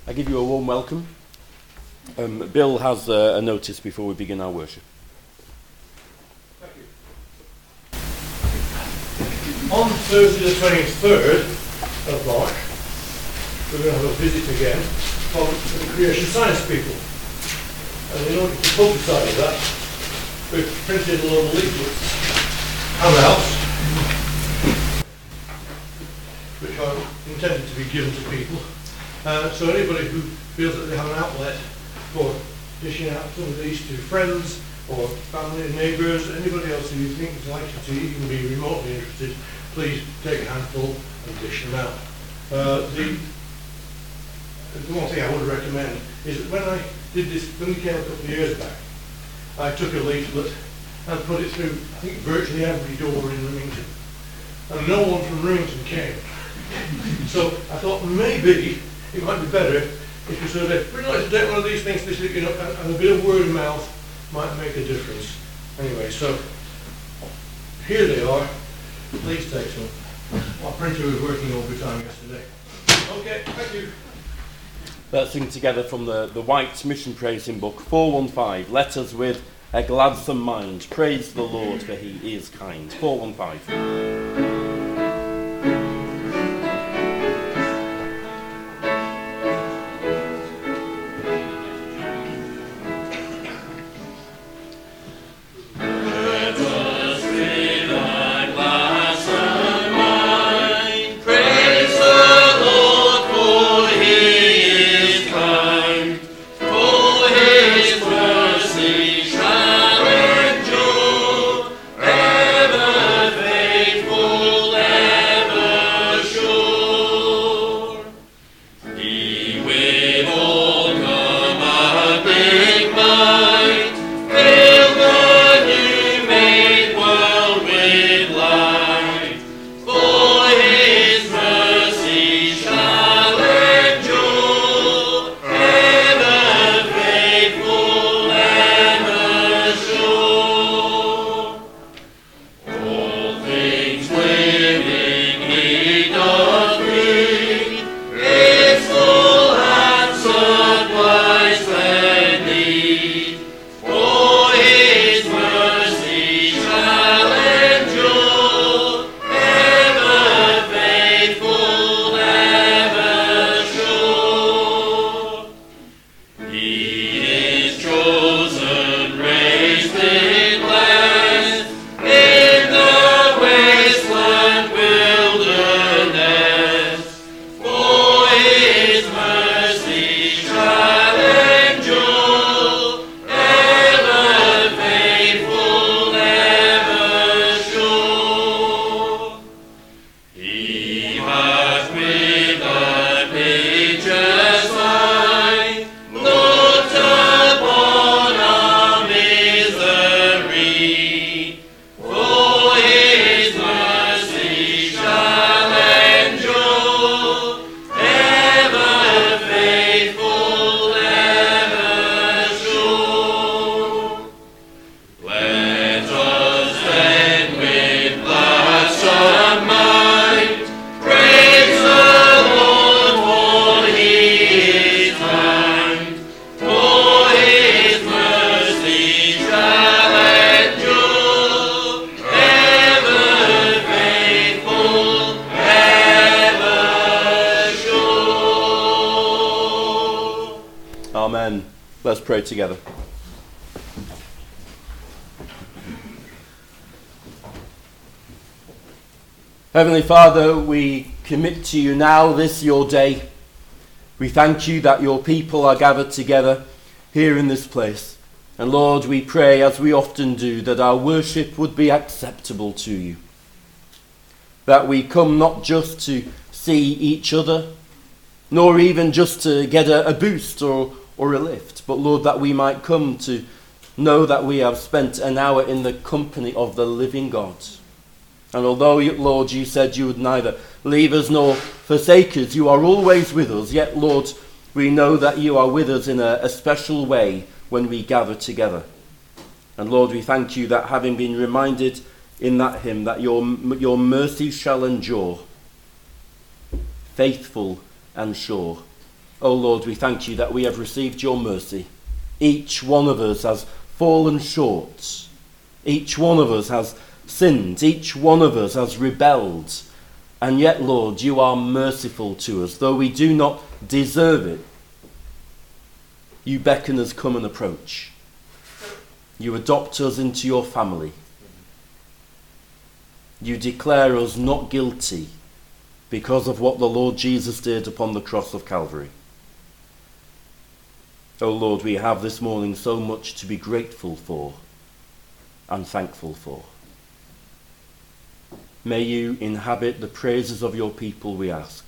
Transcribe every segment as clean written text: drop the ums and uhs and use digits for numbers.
I give you a warm welcome. Bill has a notice before we begin our worship. Thank you. On Thursday the 23rd of March, we're going to have a visit again from the Creation Science people. And in order to publicise that, we've printed a lot of leaflets, handouts, which are intended to be given to people. So anybody who feels that they have an outlet for dishing out some of these to friends or family and neighbours, anybody else who you think is likely to even be remotely interested, please take a handful and dish them out. The one thing I would recommend is that when I did this, when we came a couple of years back, I took a leaflet and put it through, I think, virtually every door in Remington. And no one from Remington came. So I thought maybe it might be better if you sort of, we'd like to take one of these things, and a bit of word of mouth might make a difference. Anyway, so here they are. Please take some. Our printer was working overtime yesterday. Okay, thank you. Let's sing together from the White Mission Praising Book, 415. Let us with a gladsome mind praise the Lord, for he is kind. 415. Amen. Let's pray together. Heavenly Father, we commit to you now this your day. We thank you that your people are gathered together here in this place. And Lord, we pray, as we often do, that our worship would be acceptable to you. That we come not just to see each other, nor even just to get a boost or a lift, but Lord, that we might come to know that we have spent an hour in the company of the living God. And although, Lord, you said you would neither leave us nor forsake us, you are always with us. Yet, Lord, we know that you are with us in a special way when we gather together. And Lord, we thank you that, having been reminded in that hymn that your mercy shall endure, faithful and sure, O Lord, we thank you that we have received your mercy. Each one of us has fallen short. Each one of us has sinned. Each one of us has rebelled. And yet, Lord, you are merciful to us. Though we do not deserve it, you beckon us, come and approach. You adopt us into your family. You declare us not guilty because of what the Lord Jesus did upon the cross of Calvary. Oh Lord, we have this morning so much to be grateful for and thankful for. May you inhabit the praises of your people, we ask.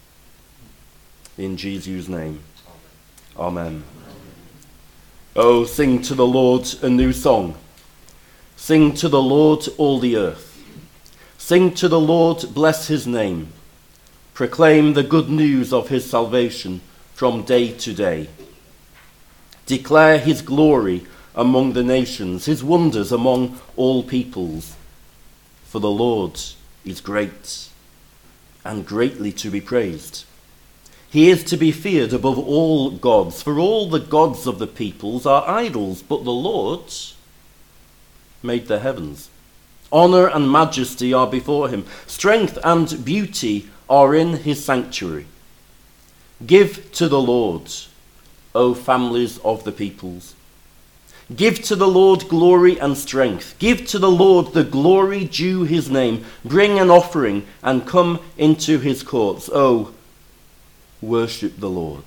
In Jesus' name. Amen. Oh, sing to the Lord a new song. Sing to the Lord all the earth. Sing to the Lord, bless his name. Proclaim the good news of his salvation from day to day. Declare his glory among the nations, his wonders among all peoples. For the Lord is great and greatly to be praised. He is to be feared above all gods, for all the gods of the peoples are idols, but the Lord made the heavens. Honor and majesty are before him. Strength and beauty are in his sanctuary. Give to the Lord, O families of the peoples. Give to the Lord glory and strength. Give to the Lord the glory due his name. Bring an offering and come into his courts. Oh, worship the Lord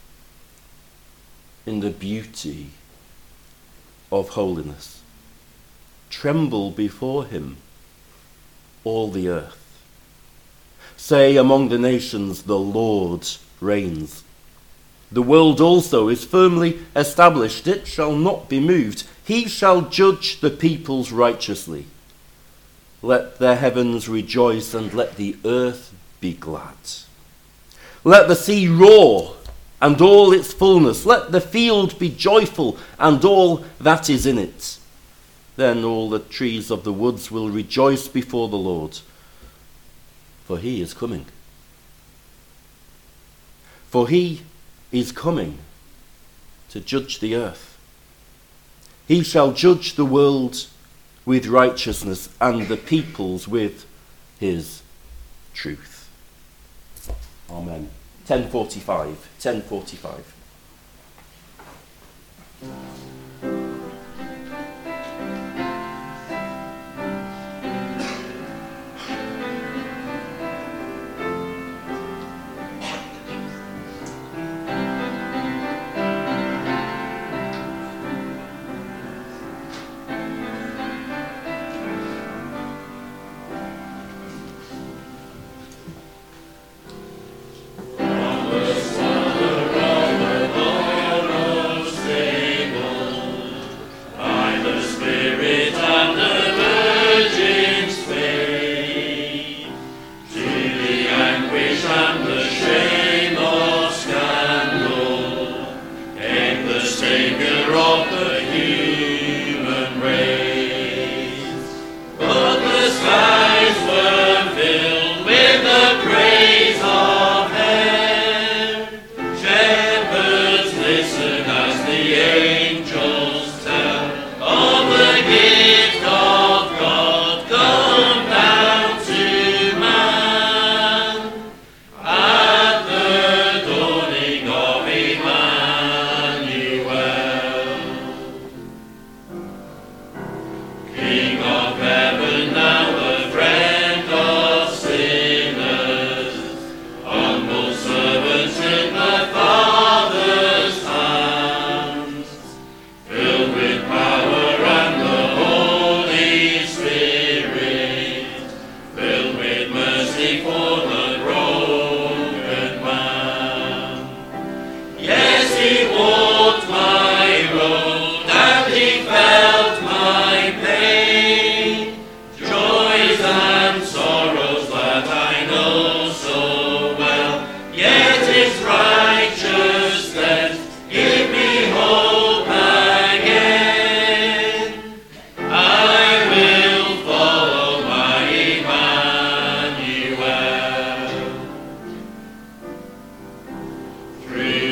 in the beauty of holiness. Tremble before him, all the earth. Say among the nations, the Lord reigns. The world also is firmly established. It shall not be moved. He shall judge the peoples righteously. Let the heavens rejoice and let the earth be glad. Let the sea roar and all its fullness. Let the field be joyful and all that is in it. Then all the trees of the woods will rejoice before the Lord, for he is coming. For he is coming to judge the earth. He shall judge the world with righteousness and the peoples with his truth. Amen. 10:45. Free.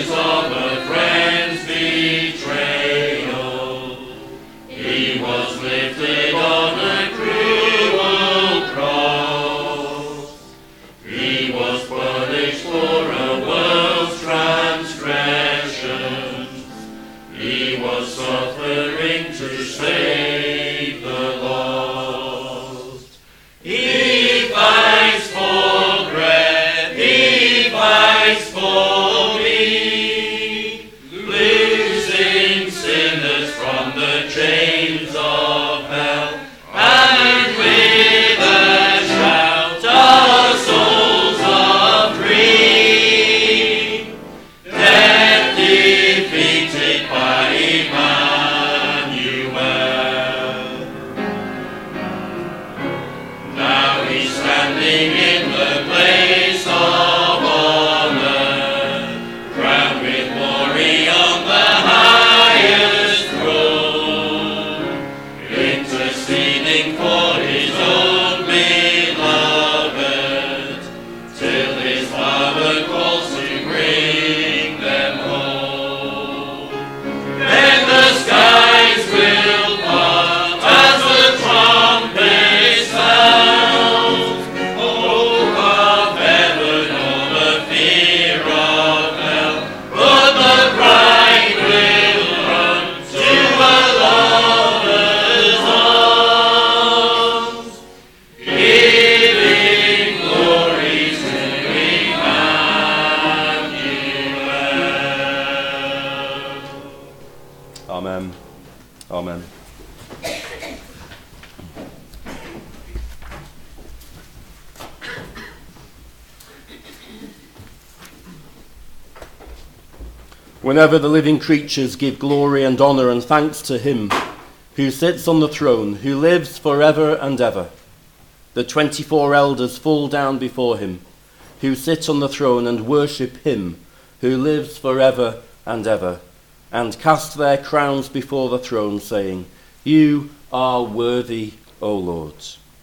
Whenever the living creatures give glory and honour and thanks to him who sits on the throne, who lives forever and ever, the 24 elders fall down before him, who sit on the throne, and worship him who lives forever and ever, and cast their crowns before the throne, saying, "You are worthy, O Lord,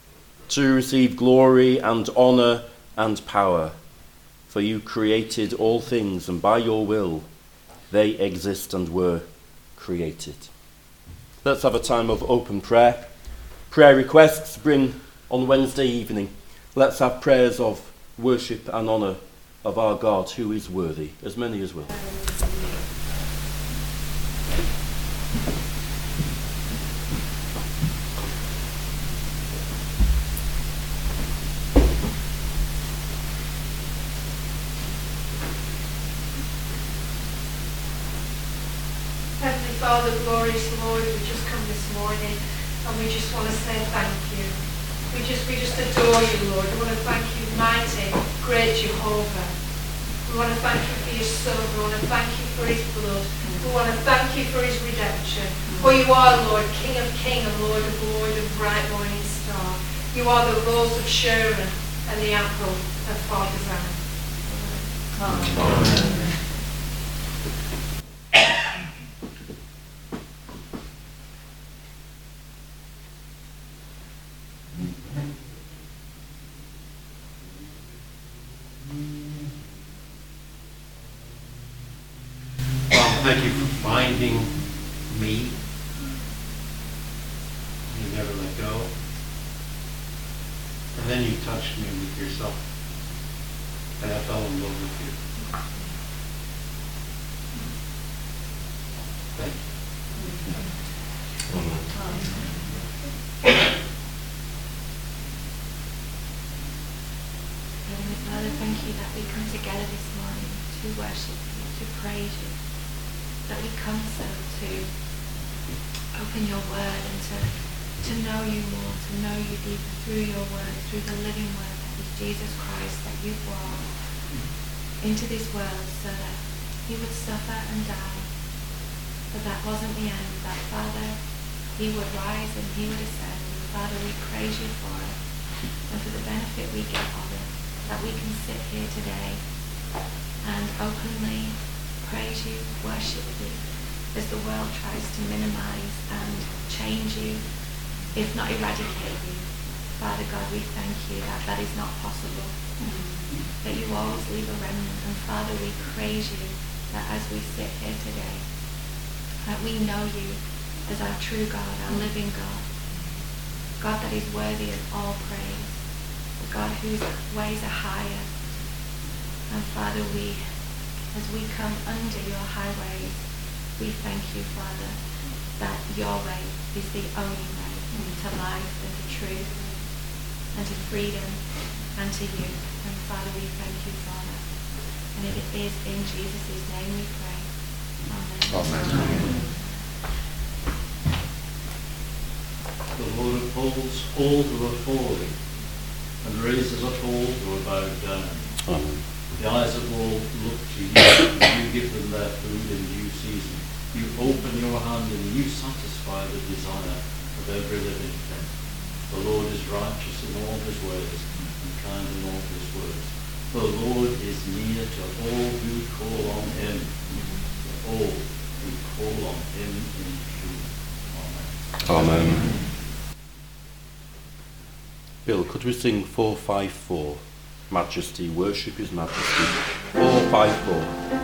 to receive glory and honour and power, for you created all things, and by your will they exist and were created." Let's have a time of open prayer. Prayer requests bring on Wednesday evening. Let's have prayers of worship and honour of our God who is worthy, as many as will. Father, glorious Lord, we just come this morning and we just want to say thank you. We just adore you, Lord. We want to thank you, mighty, great Jehovah. We want to thank you for your Son. We want to thank you for his blood. We want to thank you for his redemption. For you are, Lord, King of kings and Lord of lords and bright morning star. You are the rose of Sharon and the apple of Father's eye. Amen. Thank you for finding me. You never let go. And then you touched me with yourself. And I fell in love with you. Thank you. Heavenly Father, thank you that we come together this morning to worship you, to praise you. That we come so to open your word and to know you more, to know you deeper through your word, through the living word that is Jesus Christ, that you brought into this world so that he would suffer and die. But that wasn't the end, that Father, he would rise and he would ascend. And Father, we praise you for it and for the benefit we get of it, that we can sit here today and openly praise you, worship you, as the world tries to minimize and change you, if not eradicate you. Father God, we thank you that that is not possible, that you always leave a remnant. And Father, we praise you that as we sit here today, that we know you as our true God, our living God, God that is worthy of all praise, a God whose ways are higher. And Father, as we come under your high ways, we thank you, Father, that your way is the only way to life and to truth and to freedom and to you. And Father, we thank you, Father. And it is in Jesus' name we pray. Amen. Amen. The Lord upholds all who are falling and raises up all who are bowed down. Amen. The eyes of all look to you, and you give them their food in due season. You open your hand and you satisfy the desire of every living thing. The Lord is righteous in all his ways and kind in all his words. The Lord is near to all who call on him, to all who call on him in truth. Amen. Amen. Bill, could we sing 454? Majesty, worship his majesty. 454.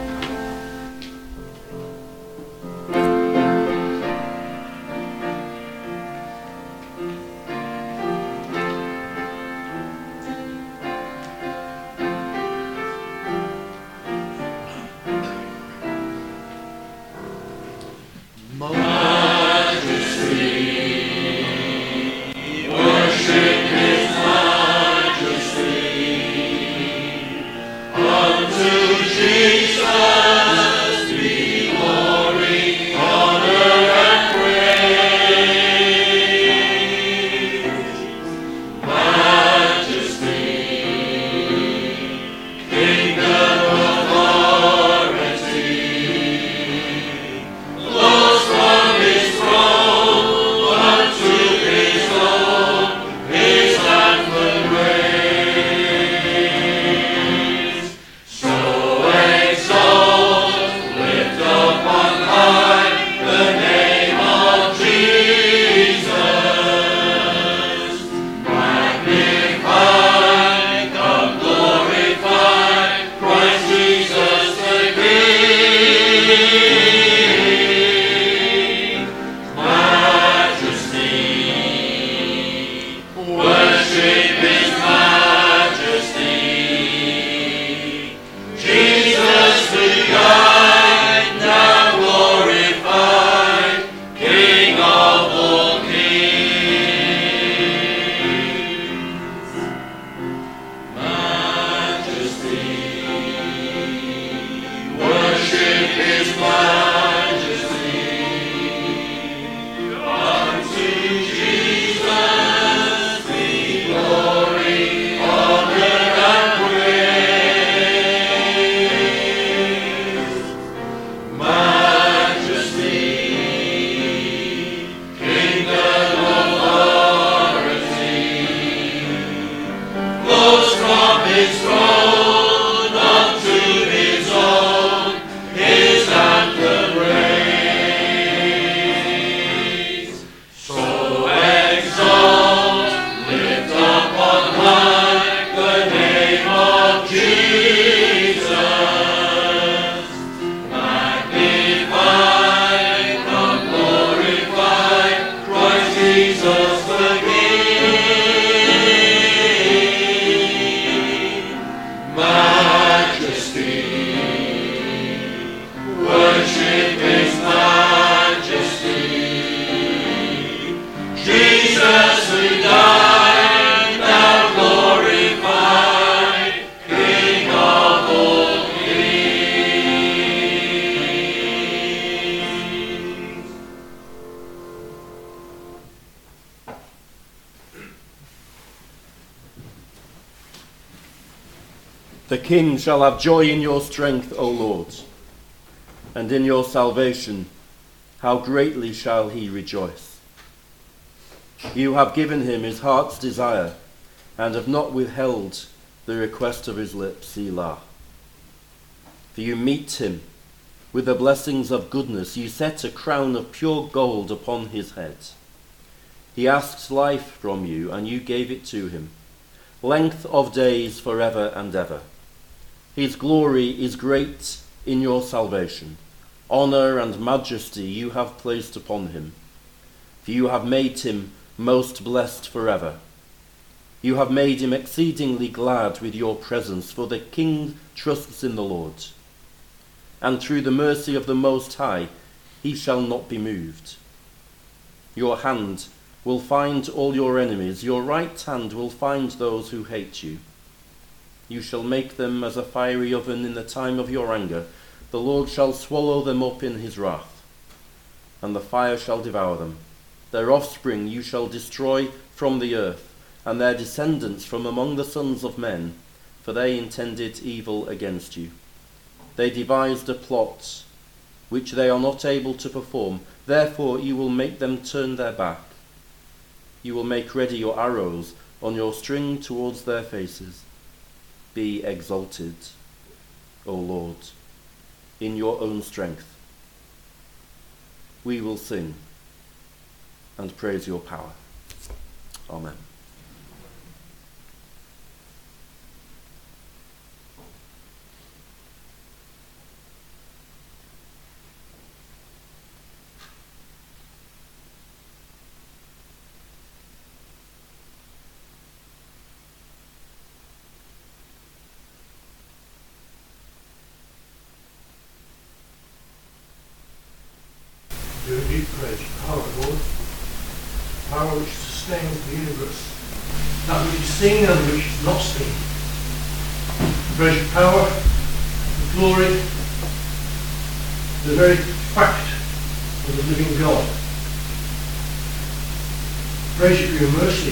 The king shall have joy in your strength, O Lord, and in your salvation how greatly shall he rejoice. You have given him his heart's desire, and have not withheld the request of his lips, Selah. For you meet him with the blessings of goodness. You set a crown of pure gold upon his head. He asked life from you, and you gave it to him, length of days forever and ever. His glory is great in your salvation. Honour and majesty you have placed upon him, for you have made him most blessed forever. You have made him exceedingly glad with your presence, for the king trusts in the Lord. And through the mercy of the Most High he shall not be moved. Your hand will find all your enemies, your right hand will find those who hate you. You shall make them as a fiery oven in the time of your anger. The Lord shall swallow them up in his wrath, and the fire shall devour them. Their offspring you shall destroy from the earth, and their descendants from among the sons of men, for they intended evil against you. They devised a plot which they are not able to perform. Therefore you will make them turn their back. You will make ready your arrows on your string towards their faces. Be exalted, O Lord, in your own strength. We will sing and praise your power. Amen. Do indeed praise power, Lord. Power which sustains the universe. That which is seen and which is not seen. Praise your power, the glory, the very fact of the living God. Praise you for your mercy.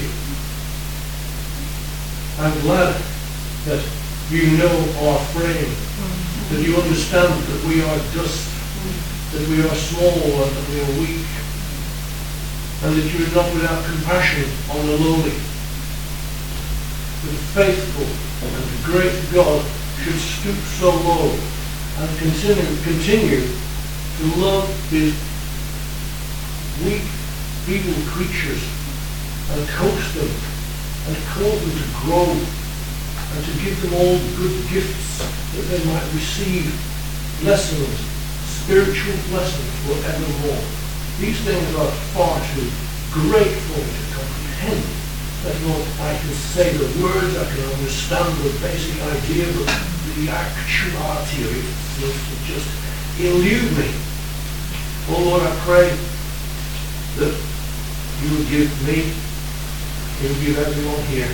I'm glad that you know our frame, that you understand that we are dust, that we are small and that we are weak, and that you are not without compassion on the lowly. That a faithful and great God should stoop so low and continue to love his weak, feeble creatures and coax them and cause them to grow and to give them all good gifts that they might receive lessons, spiritual blessings forevermore. These things are far too great for me to comprehend. That Lord, I can say the words, I can understand the basic idea, but the actuality of it seems to just elude me. Oh Lord, I pray that you would give me, you would give everyone here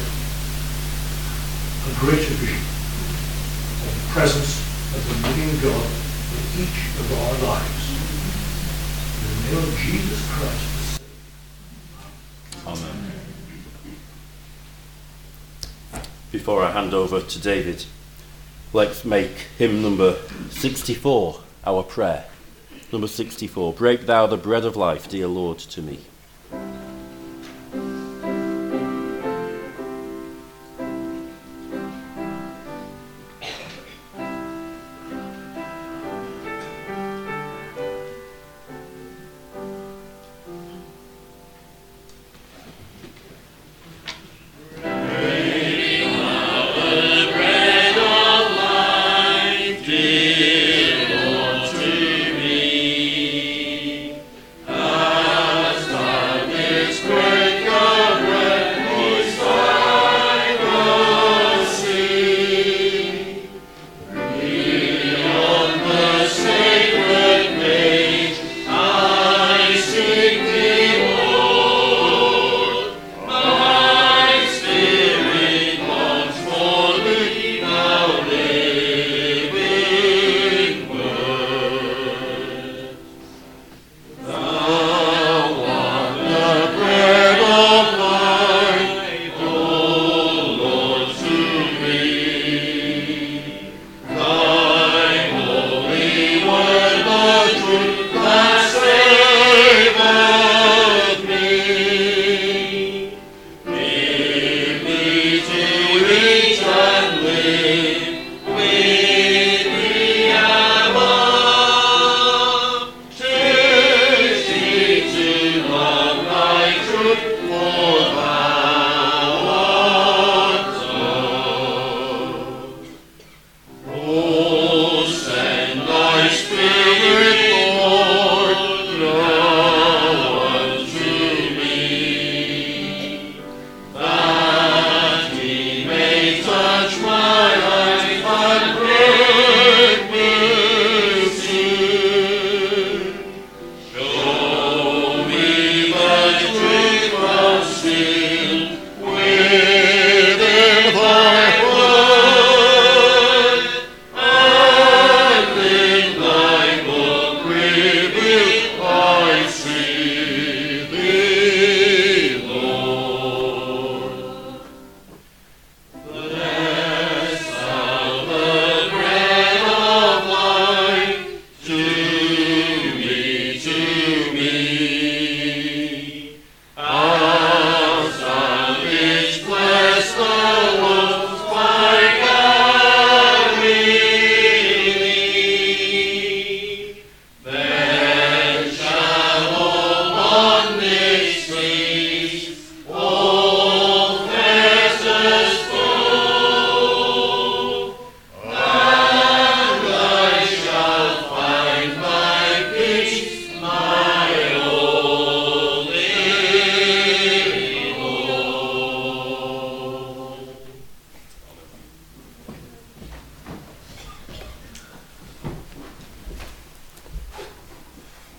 a greater vision of the presence of the living God in each of our lives. In the name of Jesus Christ. Amen. Before I hand over to David, let's make hymn number 64 our prayer. Number 64. Break thou the bread of life, dear Lord, to me. Dear Lord, to me, as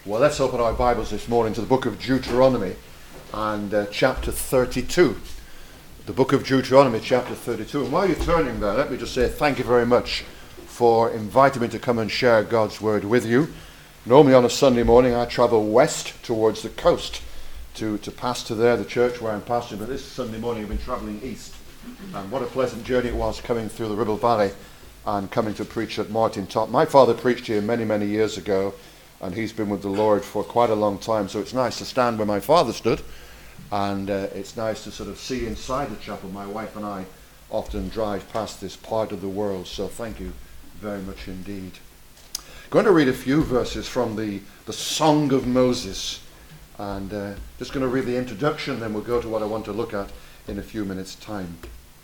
Well, let's open our Bibles this morning to the book of Deuteronomy and chapter 32. The book of Deuteronomy, chapter 32. And while you're turning there, let me just say thank you very much for inviting me to come and share God's word with you. Normally on a Sunday morning, I travel west towards the coast to pastor there, the church where I'm pastoring. But this Sunday morning, I've been traveling east. And what a pleasant journey it was coming through the Ribble Valley and coming to preach at Martin Top. My father preached here many, many years ago, and he's been with the Lord for quite a long time. So it's nice to stand where my father stood, and it's nice to sort of see inside the chapel. My wife and I often drive past this part of the world, so thank you very much indeed. I'm going to read a few verses from the Song of Moses, and just going to read the introduction, then we'll go to what I want to look at in a few minutes' time.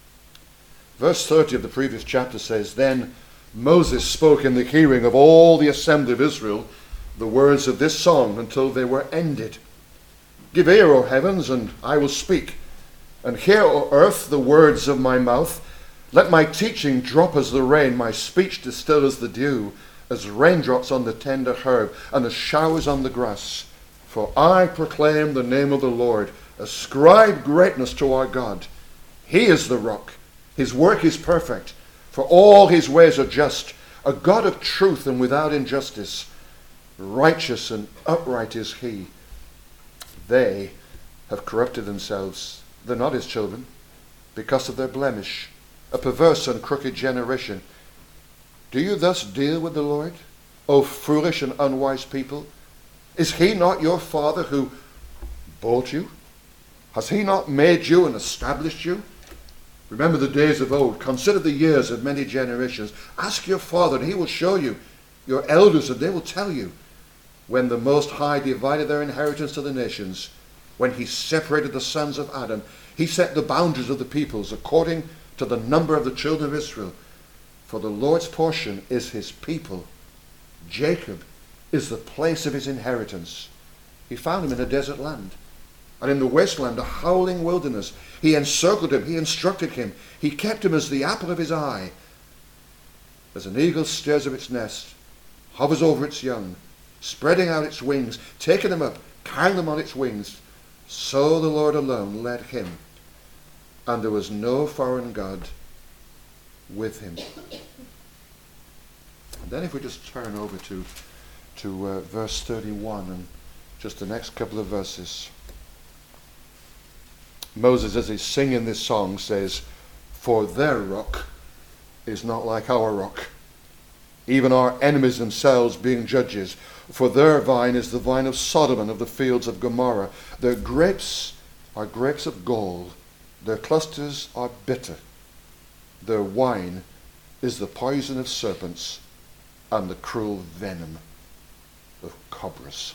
Verse 30 of the previous chapter says, "Then Moses spoke in the hearing of all the assembly of Israel the words of this song until they were ended. Give ear, O heavens, and I will speak, and hear, O earth, the words of my mouth. Let my teaching drop as the rain, my speech distill as the dew, as raindrops on the tender herb, and as showers on the grass. For I proclaim the name of the Lord. Ascribe greatness to our God. He is the rock. His work is perfect, for all his ways are just. A God of truth and without injustice. Righteous and upright is he. They have corrupted themselves. They're not his children, because of their blemish, a perverse and crooked generation. Do you thus deal with the Lord, O foolish and unwise people? Is he not your father who bought you? Has he not made you and established you? Remember the days of old. Consider the years of many generations. Ask your father, and he will show you. Your elders, and they will tell you. When the Most High divided their inheritance to the nations, when he separated the sons of Adam, he set the boundaries of the peoples according to the number of the children of Israel. For the Lord's portion is his people. Jacob is the place of his inheritance. He found him in a desert land, and in the wasteland, a howling wilderness. He encircled him, he instructed him, he kept him as the apple of his eye. As an eagle stirs of its nest, hovers over its young, spreading out its wings, taking them up, carrying them on its wings, so the Lord alone led him, and there was no foreign God with him." And then if we just turn over to verse 31 and just the next couple of verses. Moses, as he's singing this song, says, "For their rock is not like our rock, even our enemies themselves being judges. For their vine is the vine of Sodom and of the fields of Gomorrah. Their grapes are grapes of gall. Their clusters are bitter. Their wine is the poison of serpents and the cruel venom of cobras."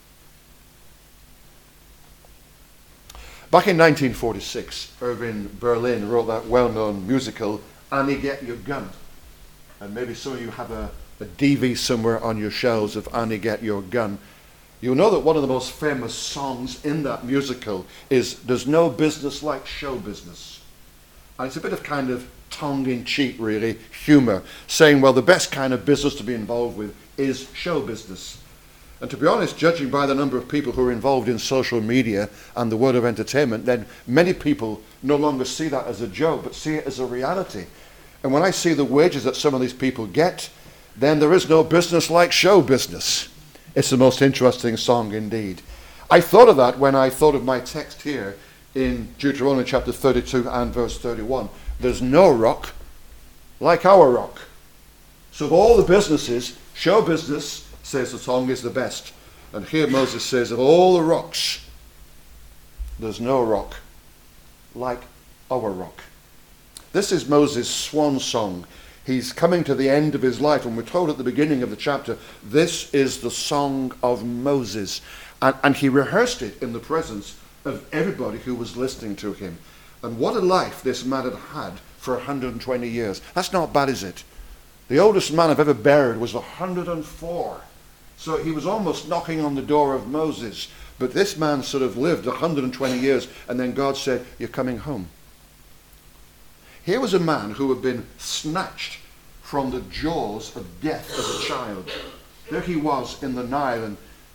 Back in 1946, Irving Berlin wrote that well-known musical, Annie Get Your Gun. And maybe some of you have a DV somewhere on your shelves of Annie Get Your Gun. You'll know that one of the most famous songs in that musical is "There's No Business Like Show Business." And it's a bit of kind of tongue-in-cheek, really, humour, saying, well, the best kind of business to be involved with is show business. And to be honest, judging by the number of people who are involved in social media and the world of entertainment, then many people no longer see that as a joke, but see it as a reality. And when I see the wages that some of these people get, then there is no business like show business. It's the most interesting song indeed. I thought of that when I thought of my text here in Deuteronomy chapter 32 and verse 31. There's no rock like our rock. So of all the businesses, show business, says the song, is the best. And here Moses says, of all the rocks, there's no rock like our rock. This is Moses' swan song. He's coming to the end of his life, and we're told at the beginning of the chapter, this is the song of Moses. And he rehearsed it in the presence of everybody who was listening to him. And what a life this man had had for 120 years. That's not bad, is it? The oldest man I've ever buried was 104. So he was almost knocking on the door of Moses. But this man sort of lived 120 years, and then God said, you're coming home. Here was a man who had been snatched from the jaws of death as a child. There he was in the Nile, and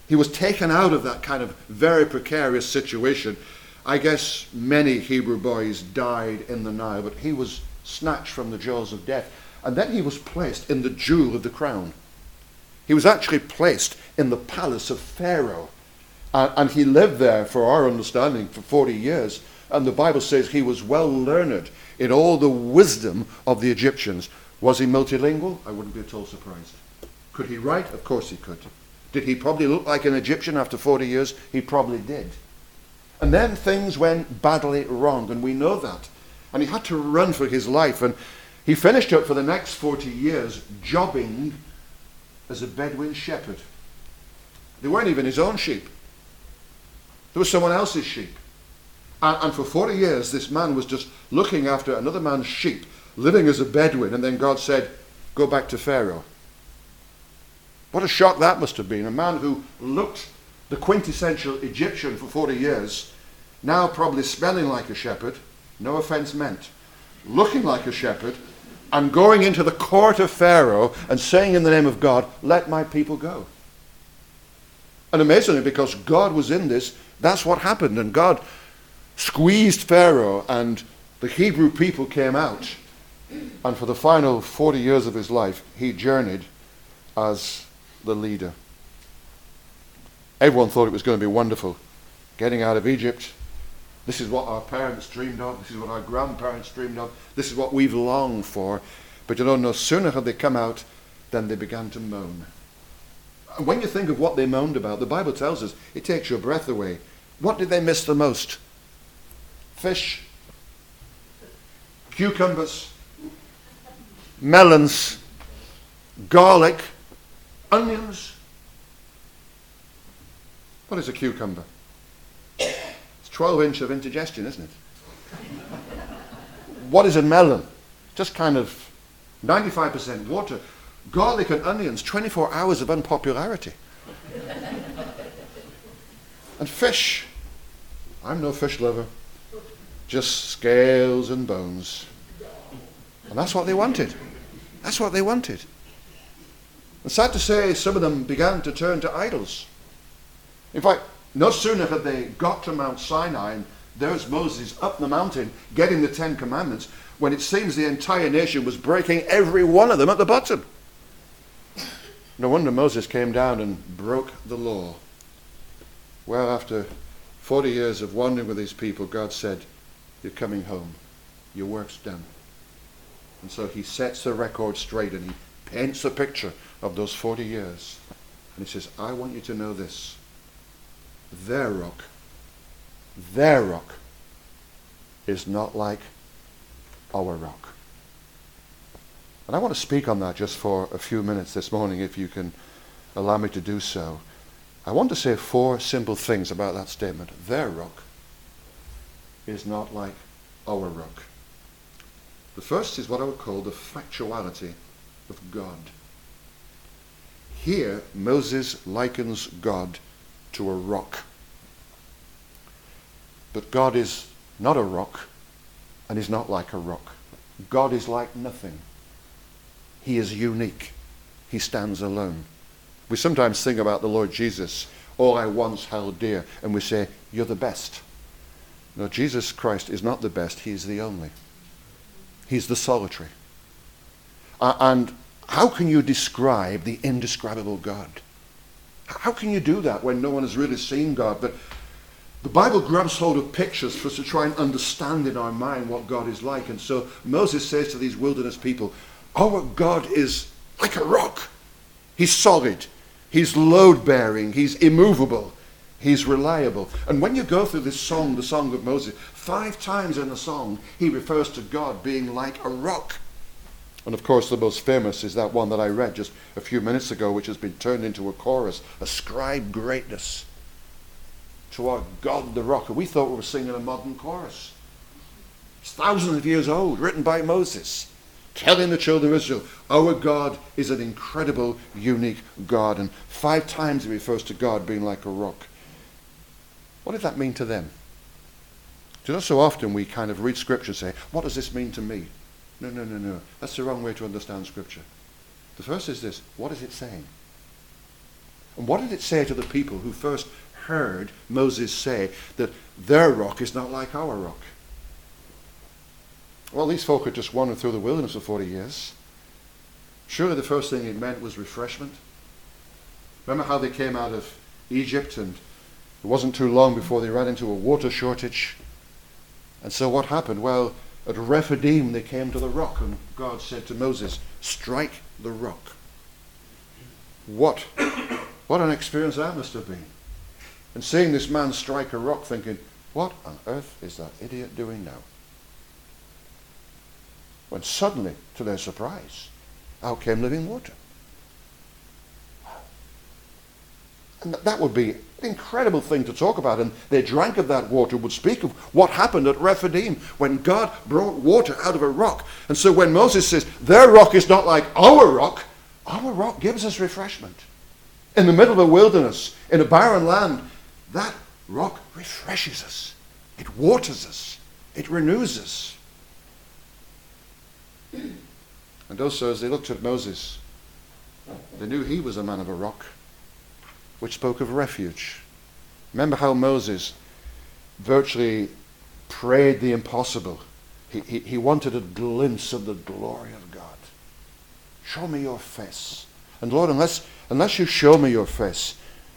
He was taken out of that kind of very precarious situation. I guess many Hebrew boys died in the Nile, but he was snatched from the jaws of death. And then he was placed in the jewel of the crown. He was actually placed in the palace of Pharaoh. And he lived there, for our understanding, for 40 years. And the Bible says he was well learned in all the wisdom of the Egyptians. Was he multilingual? I wouldn't be at all surprised. Could he write? Of course he could. Did he probably look like an Egyptian after 40 years? He probably did. And then things went badly wrong, and we know that. And he had to run for his life. And he finished up for the next 40 years jobbing as a Bedouin shepherd. They weren't even his own sheep. They were someone else's sheep. And for 40 years, this man was just looking after another man's sheep, living as a Bedouin, and then God said, go back to Pharaoh. What a shock that must have been. A man who looked the quintessential Egyptian for 40 years, now probably smelling like a shepherd, no offense meant, looking like a shepherd, and going into the court of Pharaoh and saying in the name of God, let my people go. And amazingly, because God was in this, that's what happened. And God squeezed Pharaoh, and the Hebrew people came out. And for the final 40 years of his life, he journeyed as the leader. Everyone thought it was going to be wonderful. Getting out of Egypt. This is what our parents dreamed of. This is what our grandparents dreamed of. This is what we've longed for. But you know, no sooner had they come out than they began to moan. And when you think of what they moaned about, the Bible tells us it takes your breath away. What did they miss the most? Fish, cucumbers, melons, garlic, onions. What is a cucumber? It's 12 inches of indigestion, isn't it? What is a melon? Just kind of 95% water. Garlic and onions, 24 hours of unpopularity. And fish. I'm no fish lover. Just scales and bones. And that's what they wanted. That's what they wanted. And sad to say, some of them began to turn to idols. In fact, no sooner had they got to Mount Sinai, and there's Moses up the mountain getting the 10 Commandments, when it seems the entire nation was breaking every one of them at the bottom. No wonder Moses came down and broke the law. Well, after 40 years of wandering with these people, God said, you're coming home. Your work's done. And so he sets the record straight, and he paints a picture of those 40 years. And he says, I want you to know this. Their rock is not like our rock. And I want to speak on that just for a few minutes this morning, if you can allow me to do so. I want to say 4 simple things about that statement. Their rock is not like our rock. The first is what I would call the factuality of God. Here, Moses likens God to a rock. But God is not a rock, and is not like a rock. God is like nothing. He is unique. He stands alone. We sometimes think about the Lord Jesus, all I once held dear, and we say, you're the best. No, Jesus Christ is not the best. He is the only. He's the solitary. And how can you describe the indescribable God? How can you do that when no one has really seen God? But the Bible grabs hold of pictures for us to try and understand in our mind what God is like. And so Moses says to these wilderness people, our God is like a rock. He's solid. He's load-bearing. He's immovable. He's reliable. And when you go through this song, the Song of Moses, 5 times in the song, he refers to God being like a rock. And of course, the most famous is that one that I read just a few minutes ago, which has been turned into a chorus. Ascribe greatness to our God, the rock. And we thought we were singing a modern chorus. It's thousands of years old, written by Moses, telling the children of Israel, our God is an incredible, unique God. And 5 times he refers to God being like a rock. What did that mean to them? Do you know, so often we kind of read Scripture and say, what does this mean to me? No. That's the wrong way to understand Scripture. The first is this, what is it saying? And what did it say to the people who first heard Moses say that their rock is not like our rock? Well, these folk had just wandered through the wilderness for 40 years. Surely the first thing it meant was refreshment. Remember how they came out of Egypt, and it wasn't too long before they ran into a water shortage. And so what happened? Well, at Rephidim they came to the rock, and God said to Moses, strike the rock. What an experience that must have been. And seeing this man strike a rock, thinking, what on earth is that idiot doing now? When suddenly, to their surprise, out came living water. And that would be an incredible thing to talk about. And they drank of that water, would speak of what happened at Rephidim when God brought water out of a rock. And so when Moses says, their rock is not like our rock gives us refreshment. In the middle of a wilderness, in a barren land, that rock refreshes us. It waters us. It renews us. And also, as they looked at Moses, they knew he was a man of a rock, which spoke of refuge. Remember how Moses virtually prayed the impossible. He wanted a glimpse of the glory of God. Show me your face. And Lord, unless you show me your face,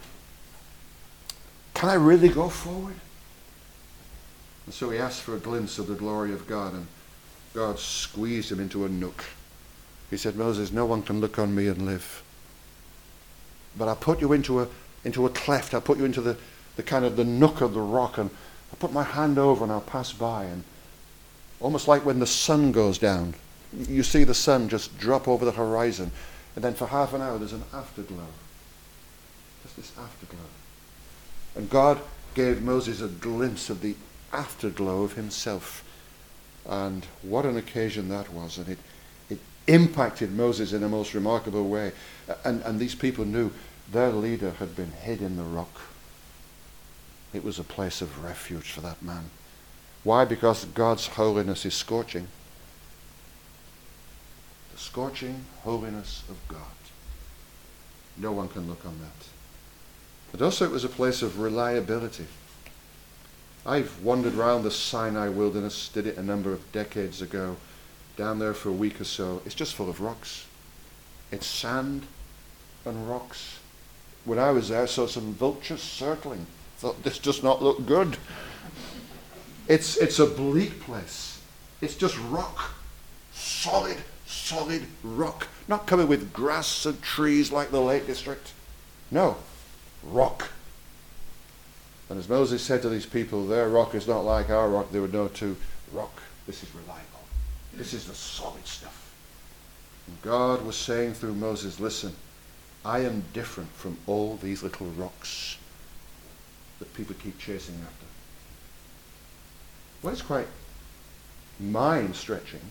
can I really go forward? And so he asked for a glimpse of the glory of God, and God squeezed him into a nook. He said, Moses, no one can look on me and live. But I put you into a cleft. I put you into the kind of the nook of the rock, and I put my hand over and I'll pass by. And almost like when the sun goes down, you see the sun just drop over the horizon, and then for half an hour there's an afterglow. Just this afterglow. And God gave Moses a glimpse of the afterglow of himself. And what an occasion that was. And it impacted Moses in a most remarkable way. And these people knew their leader had been hid in the rock. It was a place of refuge for that man. Why? Because God's holiness is scorching. The scorching holiness of God. No one can look on that. But also it was a place of reliability. I've wandered around the Sinai wilderness, did it a number of decades ago, down there for a week or so. It's just full of rocks. It's sand and rocks. When I was there, I saw some vultures circling. Thought, this does not look good. It's a bleak place. It's just rock. Solid rock. Not covered with grass and trees like the Lake District. No, rock. And as Moses said to these people, their rock is not like our rock, they would know too, rock, this is reliable. This is the solid stuff. And God was saying through Moses, listen, I am different from all these little rocks that people keep chasing after. What is quite mind-stretching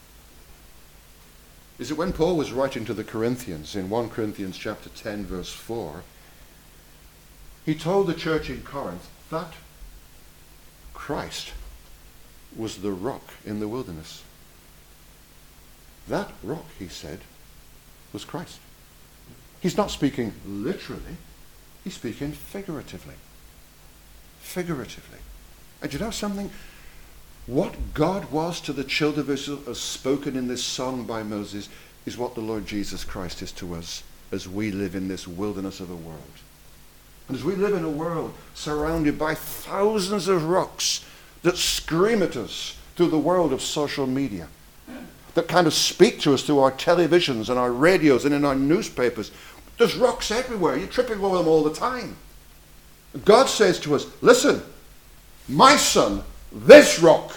is that when Paul was writing to the Corinthians in 1 Corinthians chapter 10 verse 4, he told the church in Corinth that Christ was the rock in the wilderness. That rock, he said, was Christ. He's not speaking literally, he's speaking figuratively. Figuratively. And you know something? What God was to the children of Israel as spoken in this song by Moses is what the Lord Jesus Christ is to us as we live in this wilderness of a world. And as we live in a world surrounded by thousands of rocks that scream at us through the world of social media, that kind of speak to us through our televisions and our radios and in our newspapers, there's rocks everywhere. You're tripping over them all the time. God says to us, listen, my son, this rock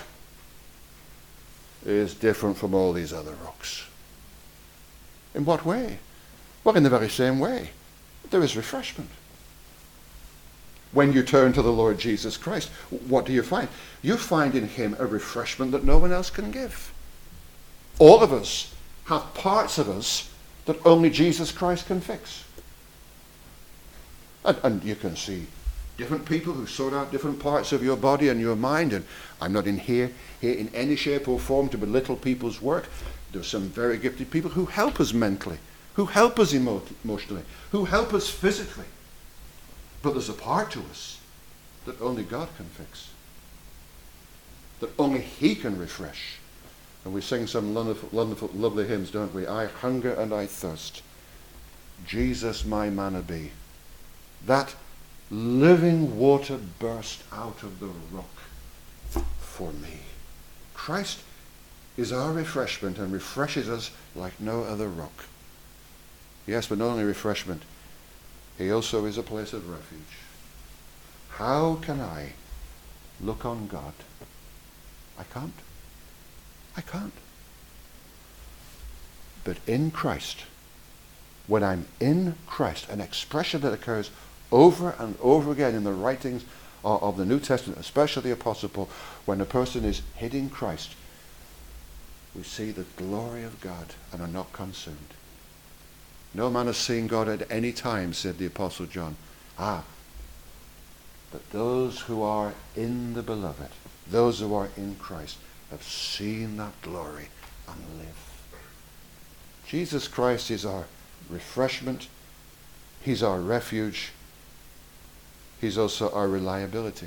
is different from all these other rocks. In what way? Well, in the very same way. There is refreshment. When you turn to the Lord Jesus Christ, what do you find? You find in him a refreshment that no one else can give. All of us have parts of us that only Jesus Christ can fix. And you can see different people who sort out different parts of your body and your mind. And I'm not here in any shape or form to belittle people's work. There's some very gifted people who help us mentally. who help us emotionally, who help us physically. But there's a part to us that only God can fix, that only He can refresh. And we sing some wonderful, lovely hymns, don't we? I hunger and I thirst. Jesus my manna be. That living water burst out of the rock for me. Christ is our refreshment and refreshes us like no other rock. Yes, but not only refreshment, He also is a place of refuge. How can I look on God? I can't. I can't. But in Christ, when I'm in Christ, an expression that occurs over and over again in the writings of the New Testament, especially the Apostle Paul, when a person is hid in Christ, we see the glory of God and are not consumed. No man has seen God at any time, said the Apostle John. But those who are in the Beloved, those who are in Christ, have seen that glory and live. Jesus Christ is our refreshment. He's our refuge. He's also our reliability.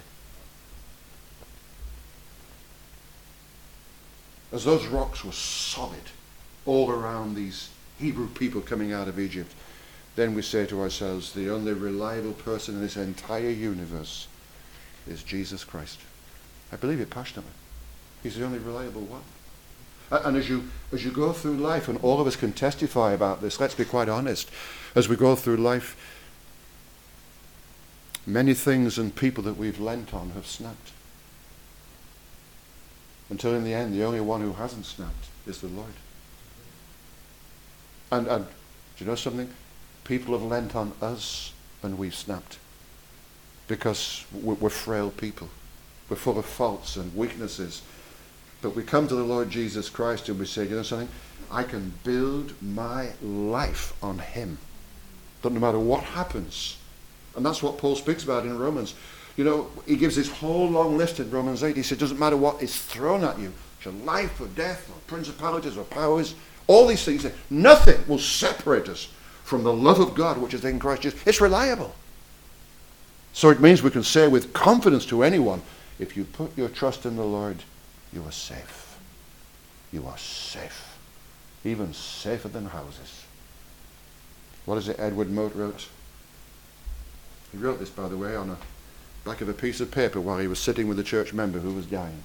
As those rocks were solid all around these Hebrew people coming out of Egypt, then we say to ourselves, the only reliable person in this entire universe is Jesus Christ. I believe it passionately. He's the only reliable one. And as you go through life, and all of us can testify about this, let's be quite honest, as we go through life, many things and people that we've lent on have snapped. Until in the end, the only one who hasn't snapped is the Lord. And do you know something? People have lent on us and we've snapped. Because we're frail people. We're full of faults and weaknesses. But we come to the Lord Jesus Christ and we say, you know something? I can build my life on Him. Doesn't no matter what happens. And that's what Paul speaks about in Romans. You know, he gives this whole long list in Romans 8. He said, it doesn't matter what is thrown at you. Shall life or death or principalities or powers, all these things, nothing will separate us from the love of God which is in Christ Jesus. It's reliable. So it means we can say with confidence to anyone, if you put your trust in the Lord, you are safe. You are safe. Even safer than houses. What is it Edward Mote wrote? He wrote this, by the way, on the back of a piece of paper while he was sitting with a church member who was dying.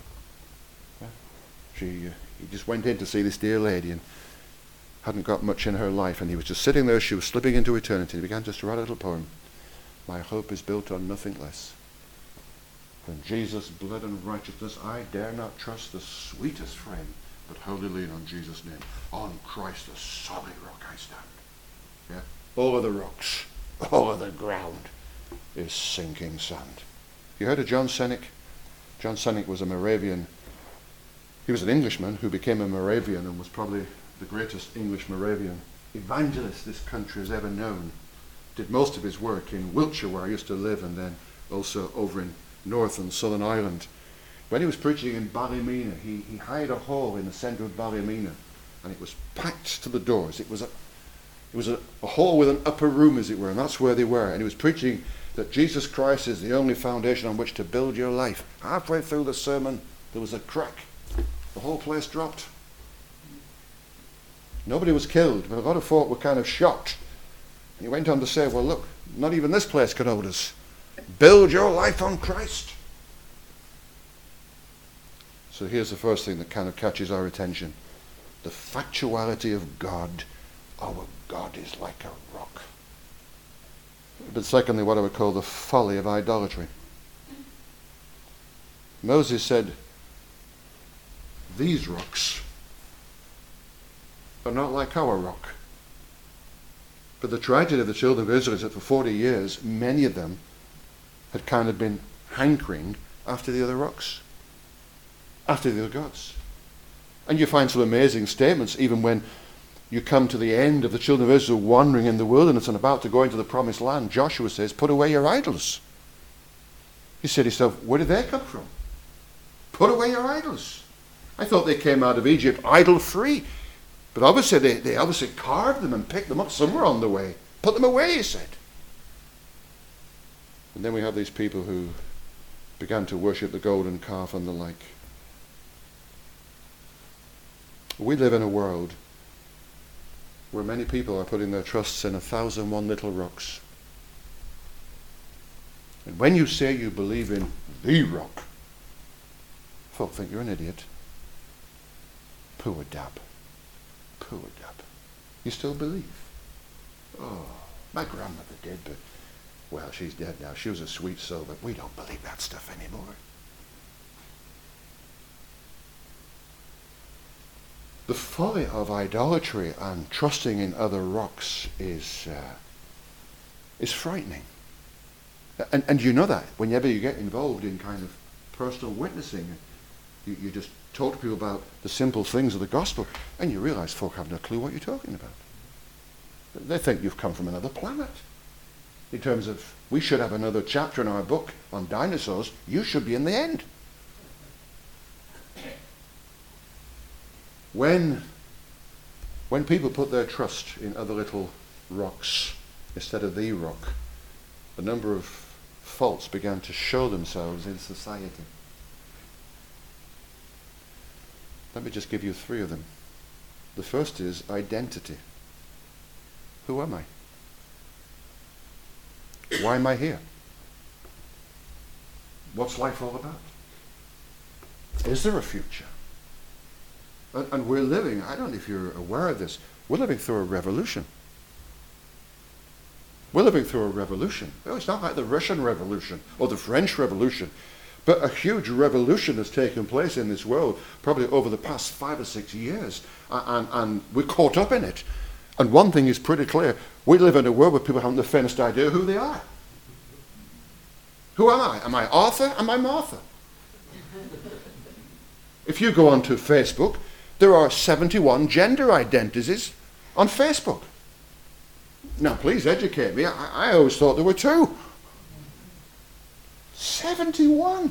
He just went in to see this dear lady and hadn't got much in her life, and he was just sitting there. She was slipping into eternity. He began just to write a little poem. My hope is built on nothing less than Jesus' blood and righteousness. I dare not trust the sweetest frame, but wholly lean on Jesus' name. On Christ, the solid rock I stand. Yeah? All of the rocks, all of the ground is sinking sand. You heard of John Sennick? John Sennick was a Moravian. He was an Englishman who became a Moravian and was probably the greatest English Moravian evangelist this country has ever known. Did most of his work in Wiltshire, where I used to live, and then also over in North and Southern Ireland. When he was preaching in Ballymena, he hired a hall in the centre of Ballymena, and it was packed to the doors. It was a hall with an upper room, as it were, and that's where they were. And he was preaching that Jesus Christ is the only foundation on which to build your life. Halfway through the sermon, there was a crack. The whole place dropped. Nobody was killed, but a lot of folk were kind of shocked. And he went on to say, well, look, not even this place can hold us. Build your life on Christ. So here's the first thing that kind of catches our attention. The factuality of God. Our God is like a rock. But secondly, what I would call the folly of idolatry. Moses said, these rocks are not like our rock. But the tragedy of the children of Israel is that for 40 years, many of them had kind of been hankering after the other rocks, after the other gods. And you find some amazing statements even when you come to the end of the children of Israel wandering in the wilderness and about to go into the promised land. Joshua says, put away your idols. He said to himself, where did they come from? Put away your idols. I thought they came out of Egypt idol-free. But obviously they obviously carved them and picked them up somewhere on the way. Put them away, he said. And then we have these people who began to worship the golden calf and the like. We live in a world where many people are putting their trusts in 1,001 little rocks. And when you say you believe in the rock, folk think you're an idiot. Poor dab. Poor dab. You still believe? Oh, my grandmother did, but, well, she's dead now. She was a sweet soul, but we don't believe that stuff anymore. The folly of idolatry and trusting in other rocks is frightening. And you know that whenever you get involved in kind of personal witnessing, you just talk to people about the simple things of the gospel, and you realize folk have no clue what you're talking about. They think you've come from another planet. In terms of, we should have another chapter in our book on dinosaurs, you should be in the end. When people put their trust in other little rocks instead of the rock, a number of faults began to show themselves in society. Let me just give you 3 of them. The first is identity. Who am I? Why am I here? What's life all about? Is there a future? And we're living, I don't know if you're aware of this, we're living through a revolution. We're living through a revolution. Oh, it's not like the Russian Revolution or the French Revolution, but a huge revolution has taken place in this world probably over the past 5 or 6 years, and we're caught up in it. And one thing is pretty clear, we live in a world where people haven't the faintest idea who they are. Who am I? Am I Arthur? Am I Martha? If you go onto Facebook, there are 71 gender identities on Facebook. Now, please educate me. I always thought there were 2. 71.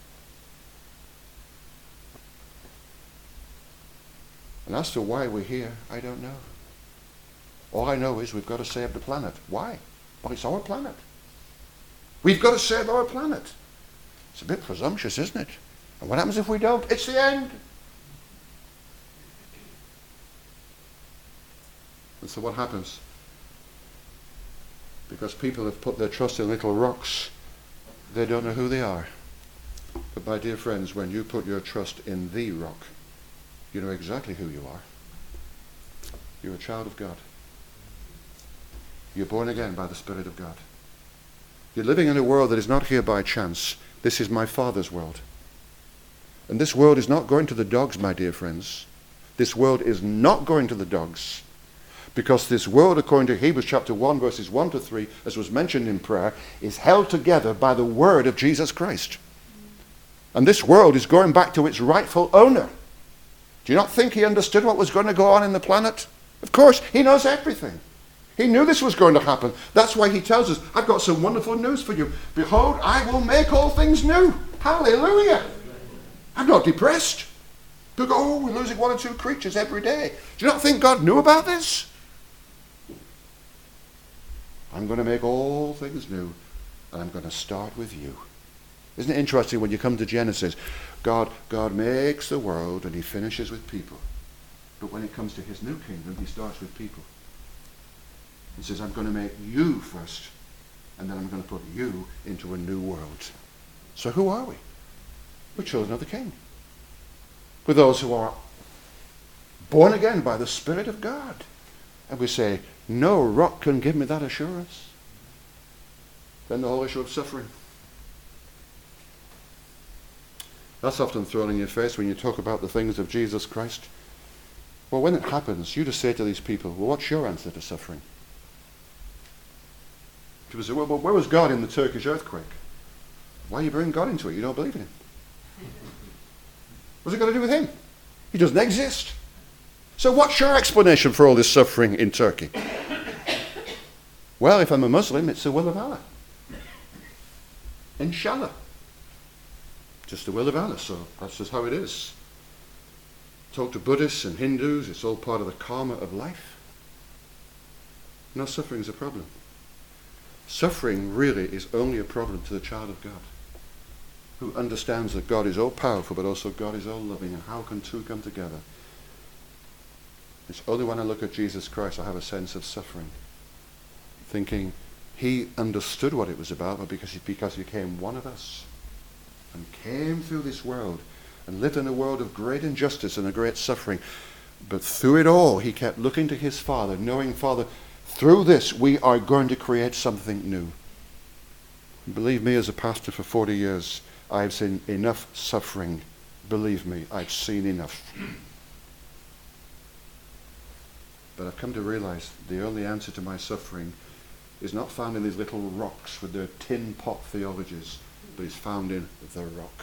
And as to why we're here, I don't know. All I know is we've got to save the planet. Why? Well, it's our planet. We've got to save our planet. It's a bit presumptuous, isn't it? And what happens if we don't? It's the end. And so what happens? Because people have put their trust in little rocks, they don't know who they are. But my dear friends, when you put your trust in the rock, you know exactly who you are. You're a child of God. You're born again by the Spirit of God. You're living in a world that is not here by chance. This is my Father's world. And this world is not going to the dogs, my dear friends. This world is not going to the dogs. Because this world, according to Hebrews chapter 1, verses 1 to 3, as was mentioned in prayer, is held together by the word of Jesus Christ. And this world is going back to its rightful owner. Do you not think he understood what was going to go on in the planet? Of course, he knows everything. He knew this was going to happen. That's why he tells us, I've got some wonderful news for you. Behold, I will make all things new. Hallelujah. I'm not depressed. People go, oh, we're losing 1 or 2 creatures every day. Do you not think God knew about this? I'm going to make all things new, and I'm going to start with you. Isn't it interesting when you come to Genesis, God makes the world and he finishes with people. But when it comes to his new kingdom, he starts with people. He says, I'm going to make you first, and then I'm going to put you into a new world. So who are we? We're children of the King. We're those who are born again by the Spirit of God. And we say, no rock can give me that assurance. Then the whole issue of suffering. That's often thrown in your face when you talk about the things of Jesus Christ. Well, when it happens, you just say to these people, well, what's your answer to suffering? People say, well, where was God in the Turkish earthquake? Why you bring God into it? You don't believe in him. What's it got to do with him? He doesn't exist. So what's your explanation for all this suffering in Turkey? Well, if I'm a Muslim, it's the will of Allah. Inshallah. Just the will of Allah, so that's just how it is. Talk to Buddhists and Hindus, it's all part of the karma of life. No, suffering is a problem. Suffering really is only a problem to the child of God, who understands that God is all powerful, but also God is all loving, and how can two come together? It's only when I look at Jesus Christ I have a sense of suffering, thinking he understood what it was about, but because he became one of us and came through this world and lived in a world of great injustice and a great suffering. But through it all, he kept looking to his Father, knowing, Father, through this we are going to create something new. Believe me, as a pastor for 40 years, I've seen enough suffering. Believe me, I've seen enough. But I've come to realize the only answer to my suffering is not found in these little rocks with their tin pot theologies, but is found in the rock,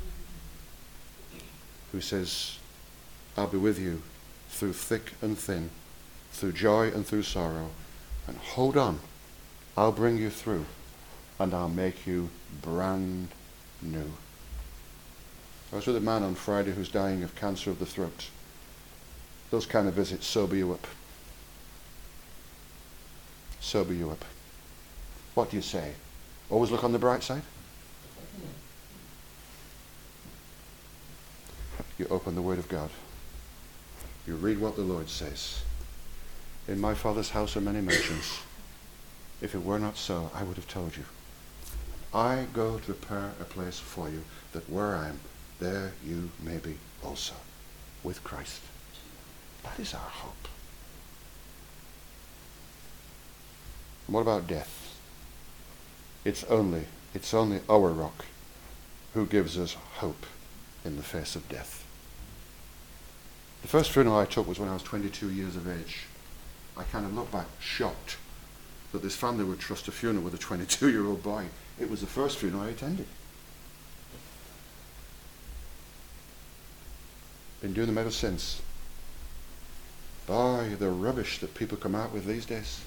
who says, I'll be with you through thick and thin, through joy and through sorrow, and hold on, I'll bring you through, and I'll make you brand new. I was with a man on Friday who's dying of cancer of the throat. Those kind of visits sober you up. Sober you up. What do you say? Always look on the bright side? You open the Word of God. You read what the Lord says. In my Father's house are many mansions. If it were not so, I would have told you. I go to prepare a place for you, that where I am, there you may be also, with Christ. That is our hope. And what about death? It's only our rock who gives us hope in the face of death. The first funeral I took was when I was 22 years of age. I kind of look back shocked that this family would trust a funeral with a 22-year-old boy. It was the first funeral I attended. Been doing them ever since. Boy, the rubbish that people come out with these days.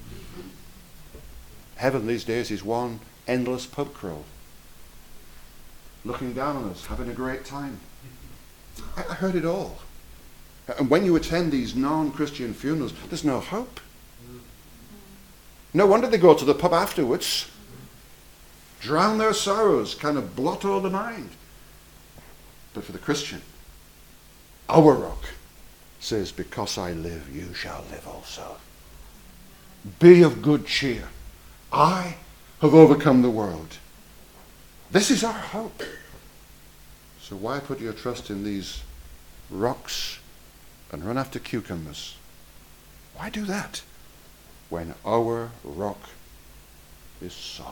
Heaven these days is one endless pub crawl. Looking down on us, having a great time. I heard it all. And when you attend these non-Christian funerals, there's no hope. No wonder they go to the pub afterwards. Drown their sorrows, kind of blot all the mind. But for the Christian, our rock says, because I live, you shall live also. Be of good cheer. I have overcome the world. This is our hope. So why put your trust in these rocks and run after cucumbers? Why do that when our rock is solid?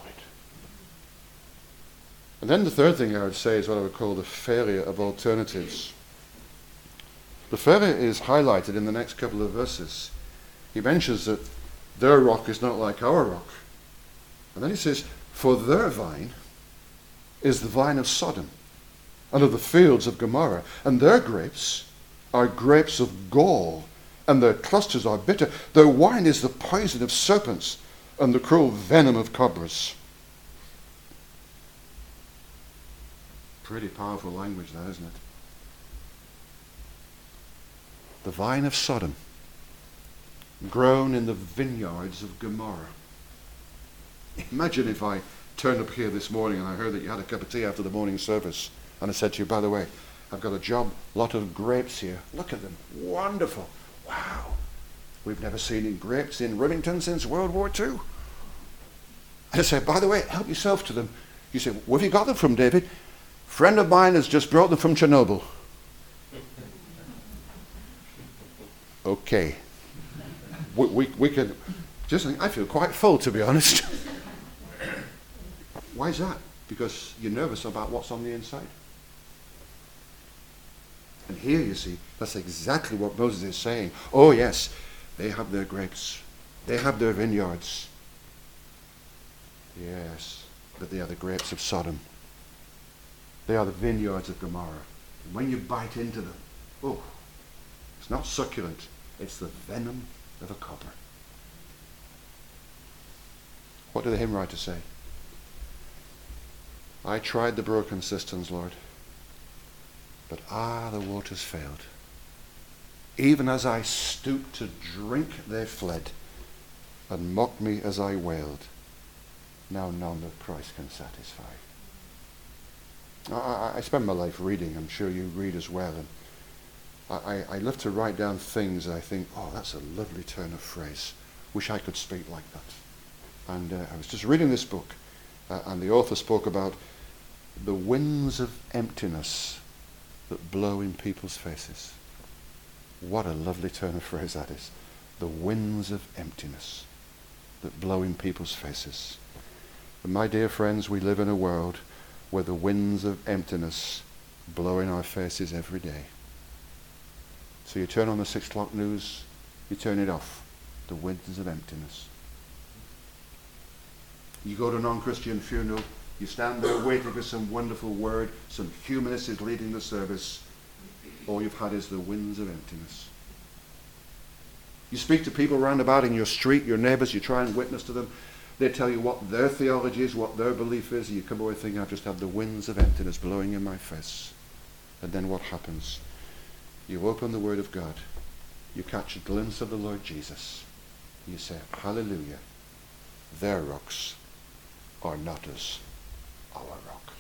And then the third thing I would say is what I would call the failure of alternatives. The failure is highlighted in the next couple of verses. He mentions that their rock is not like our rock. And then he says, for their vine is the vine of Sodom and of the fields of Gomorrah, and their grapes are grapes of gall, and their clusters are bitter. Their wine is the poison of serpents and the cruel venom of cobras. Pretty powerful language that, isn't it? The vine of Sodom, grown in the vineyards of Gomorrah. Imagine if I turned up here this morning and I heard that you had a cup of tea after the morning service, and I said to you, by the way, I've got a lot of grapes here. Look at them. Wonderful. Wow. We've never seen any grapes in Remington since World War II. And I said, by the way, help yourself to them. You say, where have you got them from, David? Friend of mine has just brought them from Chernobyl. Okay. We can just think, I feel quite full, to be honest. Why is that? Because you're nervous about what's on the inside. And here, you see, that's exactly what Moses is saying. Oh, yes, they have their grapes. They have their vineyards. Yes, but they are the grapes of Sodom. They are the vineyards of Gomorrah. And when you bite into them, oh, it's not succulent. It's the venom of a cobra. What did the hymn writer say? I tried the broken cisterns, Lord, but the waters failed. Even as I stooped to drink, they fled, and mocked me as I wailed. Now none that Christ can satisfy. I spend my life reading. I'm sure you read as well. And I love to write down things I think, oh, that's a lovely turn of phrase. Wish I could speak like that. And I was just reading this book, and the author spoke about the winds of emptiness that blow in people's faces. What a lovely turn of phrase that is. The winds of emptiness that blow in people's faces. And my dear friends, we live in a world where the winds of emptiness blow in our faces every day. So you turn on the 6 o'clock news, you turn it off. The winds of emptiness. You go to a non-Christian funeral, you stand there waiting for some wonderful word, some humanist is leading the service. All you've had is the winds of emptiness. You speak to people round about in your street, your neighbours, you try and witness to them. They tell you what their theology is, what their belief is, and you come away thinking, I've just had the winds of emptiness blowing in my face. And then what happens? You open the Word of God, you catch a glimpse of the Lord Jesus, you say, hallelujah, their rocks are not as our rock.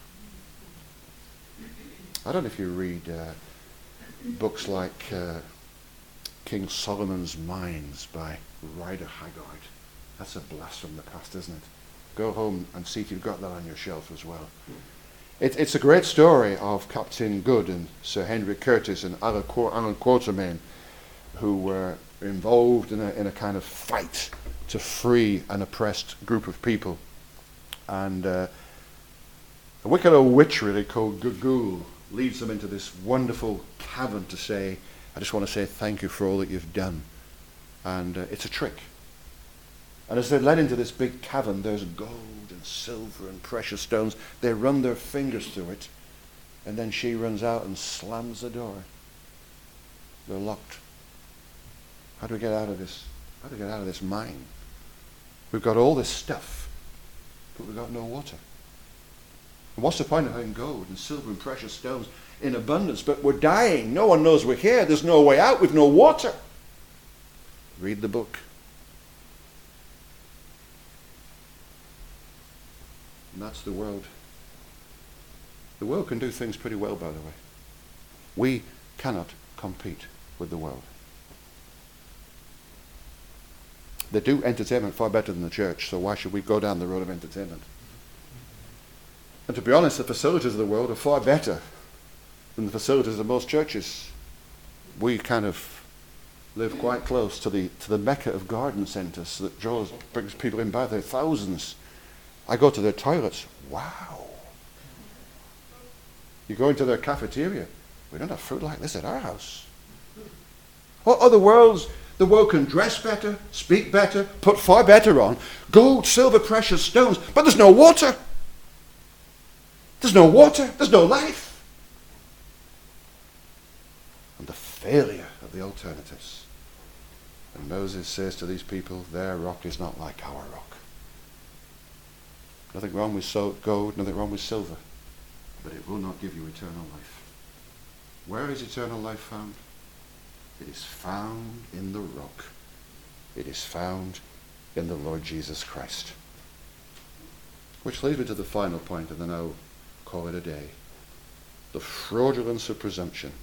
I don't know if you read books like King Solomon's Mines by Rider Haggard. That's a blast from the past, isn't it? Go home and see if you've got that on your shelf as well. It's a great story of Captain Good and Sir Henry Curtis and Alan Quatermain, who were involved in a kind of fight to free an oppressed group of people. And a wicked old witch really called Gugul leads them into this wonderful cavern to say, I just want to say thank you for all that you've done. And it's a trick. And as they're led into this big cavern, there's gold and silver and precious stones. They run their fingers through it, and then she runs out and slams the door. They're locked. How do we get out of this? How do we get out of this mine? We've got all this stuff, but we've got no water. And what's the point of having gold and silver and precious stones in abundance? But we're dying. No one knows we're here. There's no way out. We've no water. Read the book. And that's the world. The world can do things pretty well, by the way. We cannot compete with the world. They do entertainment far better than the church, so why should we go down the road of entertainment? And to be honest, the facilities of the world are far better than the facilities of most churches. We kind of live quite close to the mecca of garden centres that brings people in by their thousands. I go to their toilets. Wow. You go into their cafeteria. We don't have food like this at our house. What other worlds? The world can dress better, speak better, put far better on. Gold, silver, precious stones. But there's no water. There's no water. There's no life. And the failure of the alternatives. And Moses says to these people, their rock is not like our rock. Nothing wrong with gold, nothing wrong with silver. But it will not give you eternal life. Where is eternal life found? It is found in the rock. It is found in the Lord Jesus Christ. Which leads me to the final point, and then I'll call it a day. The fraudulence of presumption.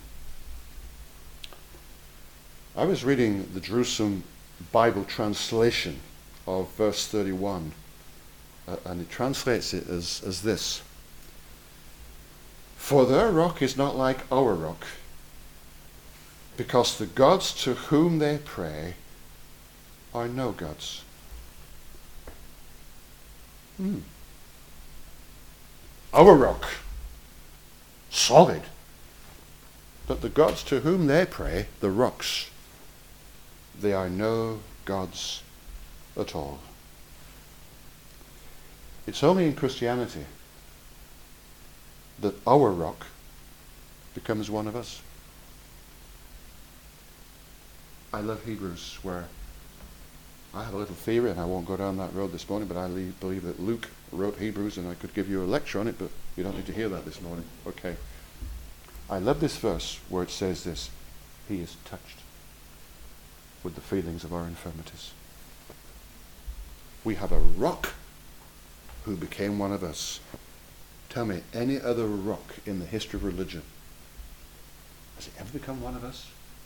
I was reading the Jerusalem Bible translation of verse 31. And it translates it as this. For their rock is not like our rock, because the gods to whom they pray are no gods. Our rock, solid. But the gods to whom they pray, the rocks, they are no gods at all. It's only in Christianity that our rock becomes one of us. I love Hebrews, where I have a little theory, and I won't go down that road this morning, but I believe that Luke wrote Hebrews, and I could give you a lecture on it, but you don't need to hear that this morning. Okay. I love this verse where it says this, he is touched with the feelings of our infirmities. We have a rock who became one of us. Tell me, any other rock in the history of religion, has it ever become one of us?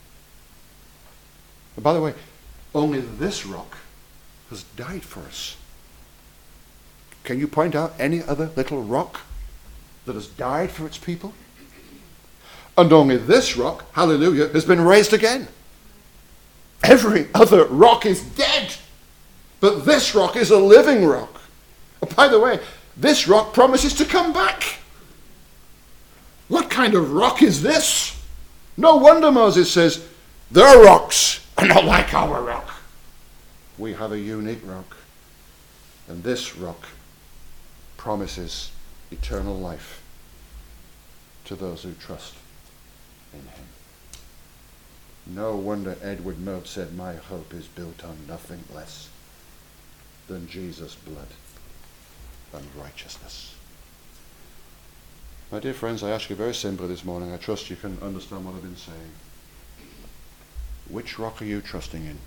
And by the way, only this rock has died for us. Can you point out any other little rock that has died for its people? And only this rock, hallelujah, has been raised again. Every other rock is dead. But this rock is a living rock. And by the way, this rock promises to come back. What kind of rock is this? No wonder Moses says, their rocks are not like our rock. We have a unique rock. And this rock promises eternal life to those who trust in him. No wonder Edward Mote said, my hope is built on nothing less than Jesus' blood and righteousness. My dear friends, I ask you very simply this morning, I trust you can understand what I've been saying. Which rock are you trusting in?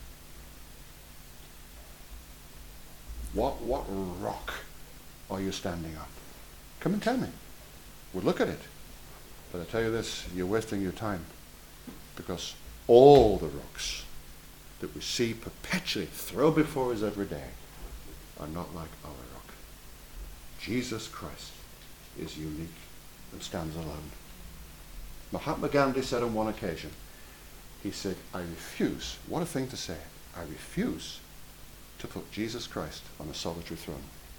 What rock are you standing on? Come and tell me. We'll look at it. But I tell you this, you're wasting your time, because all the rocks that we see perpetually thrown before us every day are not like our rock. Jesus Christ is unique and stands alone. Mahatma Gandhi said on one occasion, he said, I refuse, what a thing to say, I refuse to put Jesus Christ on a solitary throne.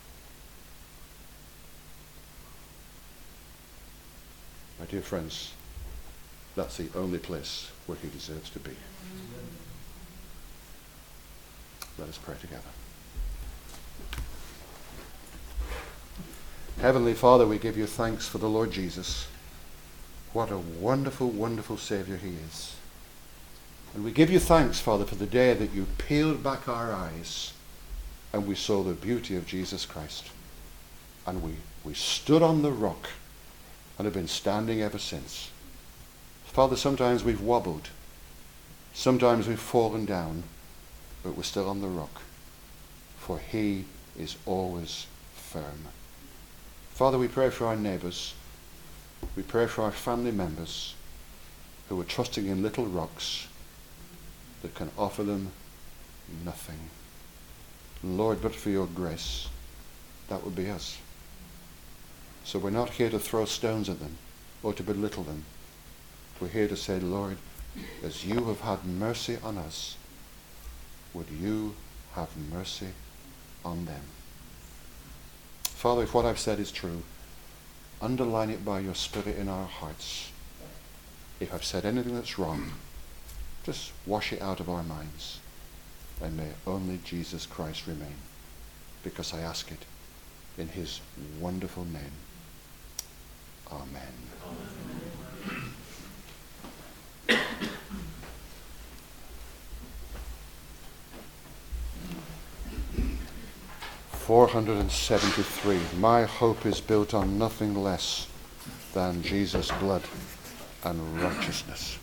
My dear friends, that's the only place where he deserves to be. Let us pray together. Heavenly Father, we give you thanks for the Lord Jesus. What a wonderful, wonderful Savior he is. And we give you thanks, Father, for the day that you peeled back our eyes and we saw the beauty of Jesus Christ. And we stood on the rock and have been standing ever since. Father, sometimes we've wobbled. Sometimes we've fallen down. But we're still on the rock. For he is always firm. Father, we pray for our neighbours. We pray for our family members who are trusting in little rocks that can offer them nothing. Lord, but for your grace, that would be us. So we're not here to throw stones at them or to belittle them. We're here to say, Lord, as you have had mercy on us, would you have mercy on them? Father, if what I've said is true, underline it by your Spirit in our hearts. If I've said anything that's wrong, just wash it out of our minds. And may only Jesus Christ remain, because I ask it in his wonderful name. Amen. Amen. 473. My hope is built on nothing less than Jesus' blood and righteousness.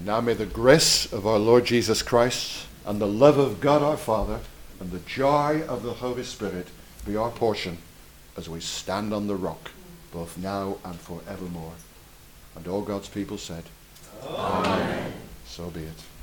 And now may the grace of our Lord Jesus Christ and the love of God our Father and the joy of the Holy Spirit be our portion as we stand on the rock, both now and forevermore. And all God's people said, Amen. So be it.